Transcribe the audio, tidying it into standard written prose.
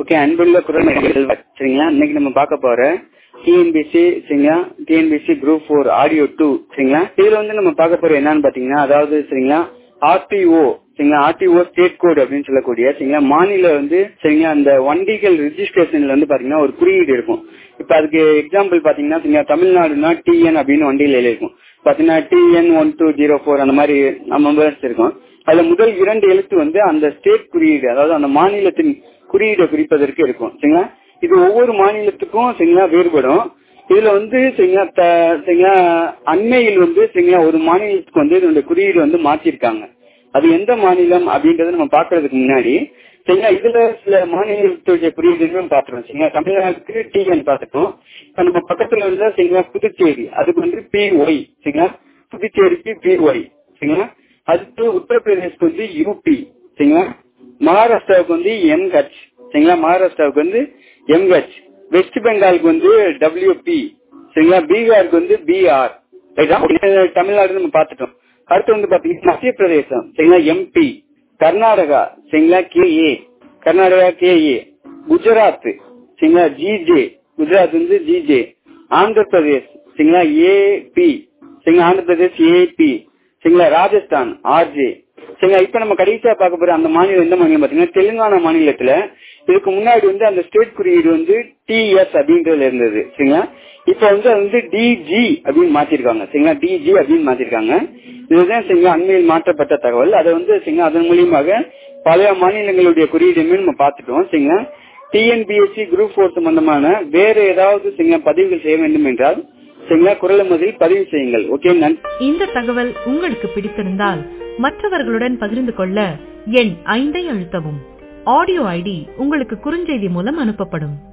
Okay, அன்புள்ள குரல் நேயர்கள் சரிங்களா, இன்னைக்கு நம்ம பார்க்க போற டிஎன்பிசி சரிங்களா, டிஎன்பிசி குரூப் 4 ஆடியோ 2 சரிங்களா. இதுல நம்ம பார்க்க போற என்னன்னு பாத்தீங்கன்னா, அதாவது சரிங்களா ஆர்டிஓ சரிங்களா, ஆர்டிஓ ஸ்டேட் கோட் அப்படின்னு சொல்லக்கூடிய சரிங்களா மாநில சரிங்களா அந்த வண்டிகள் ரெஜிஸ்ட்ரேஷன்ல பாத்தீங்கன்னா ஒரு குறியீடு இருக்கும். இப்ப அதுக்கு எக்ஸாம்பிள் பாத்தீங்கன்னா சரிங்களா, தமிழ்நாடுனா டிஎன் அப்படின்னு வண்டியில இருக்கும் பாத்தீங்கன்னா, டிஎன் 1204 அந்த மாதிரி நம்பர்ஸ் இருக்கும். அதுல முதல் 2 எழுத்து அந்த ஸ்டேட் குறியீடு, அதாவது அந்த மாநிலத்தின் குறியீடை குறிப்பதற்கு இருக்கும் சரிங்களா. இது ஒவ்வொரு மாநிலத்துக்கும் சரிங்களா வேறுபடும். இதுல சரிங்களா அண்மையில் சரிங்களா ஒரு மாநிலத்துக்கு இதனுடைய குறியீடு மாற்றிருக்காங்க. அது எந்த மாநிலம் அப்படின்றத நம்ம பாக்குறதுக்கு முன்னாடி சரிங்களா, இதுல சில மாநிலத்துடைய குறியீடுகளும் பாத்துறோம் சரிங்களா. தமிழ்நாட்டுக்கு டிஎன் பாத்துட்டோம். இப்ப நம்ம பக்கத்துல சரிங்களா புதுச்சேரி, அதுக்கு பிஒய் சரிங்களா, புதுச்சேரிக்கு பிஒய் சரிங்களா. அடுத்து உத்தரப்பிரதேஷ்க்கு யூபி சரிங்களா, மகாராஷ்டிராவுக்கு எம்ஹெச் சரிங்களா, மகாராஷ்டிராவுக்கு எம்ஹெச், வெஸ்ட் பெங்காலுக்கு டபிள்யூபி சரிங்களா, பீகாருக்கு பிஆர். தமிழ்நாடு நம்ம பாத்துட்டோம். அடுத்து பாத்தீங்கன்னா மத்திய பிரதேசம் சரிங்களா எம்பி, கர்நாடகா சரிங்களா கேஏ, கர்நாடகா கேஏ, குஜராத் சரிங்களா ஜிஜே, குஜராத் ஜிஜே, ஆந்திர பிரதேஷ் சரிங்களா ஏபி சரிங்களா, ஆந்திர பிரதேஷ் ஏபி சரிங்களா, ராஜஸ்தான் ஆர்ஜே சரிங்களா. இப்ப நம்ம கடைசியா பார்க்க போற அந்த மாநிலம் எந்த மாநிலம் பாத்தீங்கன்னா தெலுங்கானா மாநிலத்துல. இதுக்கு முன்னாடி அந்த ஸ்டேட் குறியீடு டிஎஸ் அப்படின்றதுல இருந்தது சரிங்களா. இப்ப அது டிஜி அப்படின்னு மாத்திருக்காங்க சரிங்களா, டிஜி அப்படின்னு மாத்திருக்காங்க. இதுதான் சரிங்களா அண்மையில் மாற்றப்பட்ட தகவல். அதை சரிங்களா அதன் மூலியமாக பழைய மாநிலங்களுடைய குறியீடுமே நம்ம பார்த்துட்டோம் சரிங்களா. டிஎன்பிஎஸ்சி குரூப் 4 சம்பந்தமான வேற ஏதாவது சரிங்களா பதிவுகள் செய்ய வேண்டும் என்றால் சரிங்களா குரல் முதலில் பதிவு செய்யுங்கள். ஓகே, நன்றி. இந்த தகவல் உங்களுக்கு பிடித்திருந்தால் மற்றவர்களுடன் பகிர்ந்து கொள்ள எண் 5 அழுத்தவும். ஆடியோ ஐடி உங்களுக்கு குறுஞ்செய்தி மூலம் அனுப்பப்படும்.